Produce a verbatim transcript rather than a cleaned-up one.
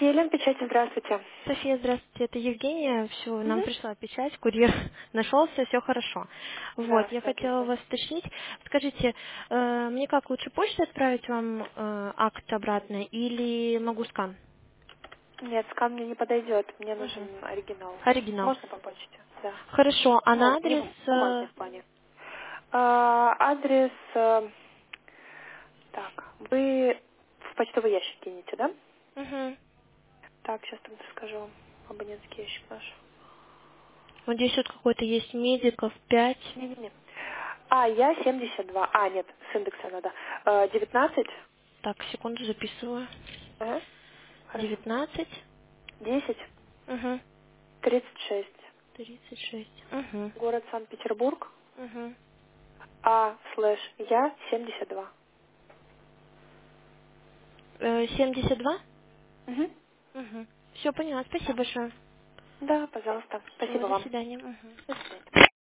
София Елен, печати, здравствуйте. София, здравствуйте, это Евгения. Все, нам Мгм. пришла печать, курьер нашелся, все хорошо. Вот, Да, я все хотела отлично. вас уточнить. Скажите, э, мне как лучше почтой отправить вам э, акт обратно или могу скан? Нет, скан мне не подойдет, мне Мгм. нужен оригинал. Оригинал. Можно по почте? Да. Хорошо, а на Ну, не адрес... бум- э, бумажный в плане. А, адрес... э, так, вы в почтовый ящик кинете, да? мгм. Так, сейчас там расскажу. Абонентский ящик наш. Вот здесь вот какой-то есть медиков пять. Не-не-не. А, я семьдесят два. А, нет, с индекса надо. Э, девятнадцать. Так, секунду записываю. Ага, хорошо. девятнадцать. десять. Угу. тридцать шесть. тридцать шесть. Угу. Город Санкт-Петербург. Угу. А слэш я семьдесят два. Э, семьдесят два? Угу. Угу. Все, поняла. Спасибо Да. большое. Да, пожалуйста. Все, Спасибо до вам. свидания. Мгм. До свидания.